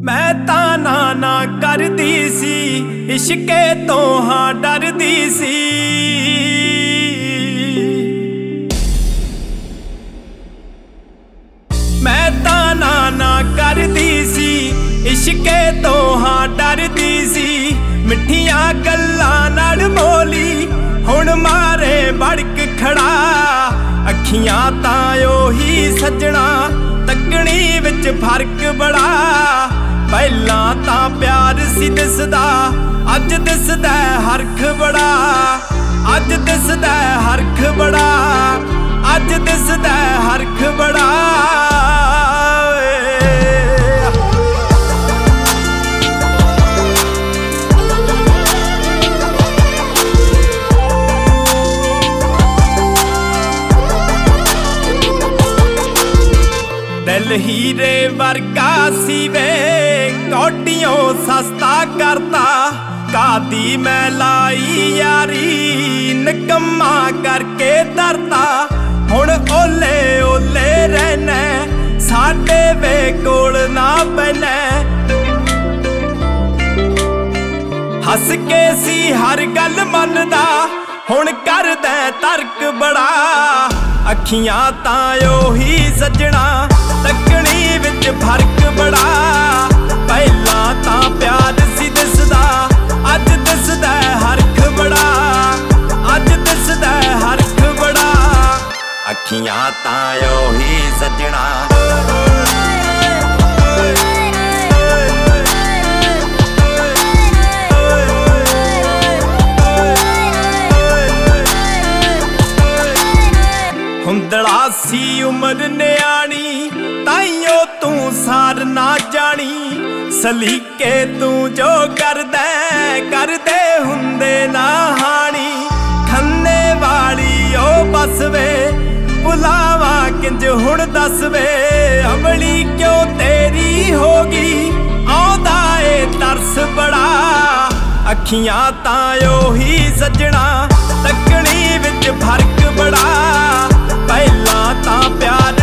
मैं ताना ना करदी सी, इश्के तो हाँ डरदी सी। मैं ताना ना करदी सी, इश्के तो हाँ डरदी सी। मिठियां गल्लां नाल बोली हुण मारे भड़क खड़ा। अखियां तां ओही सजना, तकनी विच फर्क बड़ा। पहलां तां प्यार सी दिसदा, अज दिसदा हरख बड़ा। अज दिसदा हरख बड़ा, अज दिसदा हरख बड़ा। दिल हीरे वर्गा सी वे, कौडियों सस्ता करता। कादी मैं लाई यारी, निकम्मा करके धरता। हुण ओले ओले रहना, साडे वे कोल ना पैना। हस के सी हर गल मनदा, हुण करदा तर्क बड़ा। अखियां तां ओही सजना, तकनी विच फर्क बड़ा। पहलां तां प्यार सी दिसदा, अज दिसदा हरख बड़ा। अज दिसदा हरख बड़ा। अखियां तां ओही सजना। हुंदड़ा सी उमर न्याणी, ताइयों तू सार ना जानी। सलीके तू जो करदे हुंदे ना हानी। खन्ने वाली ओ बस वे, बुलावा किंज हुण दस वे। अमली क्यों तेरी होगी, आउंदा ए तरस बड़ा। अखियां तां ओही सजना, तकनी विच फर्क बड़ा। पहलां तां प्यार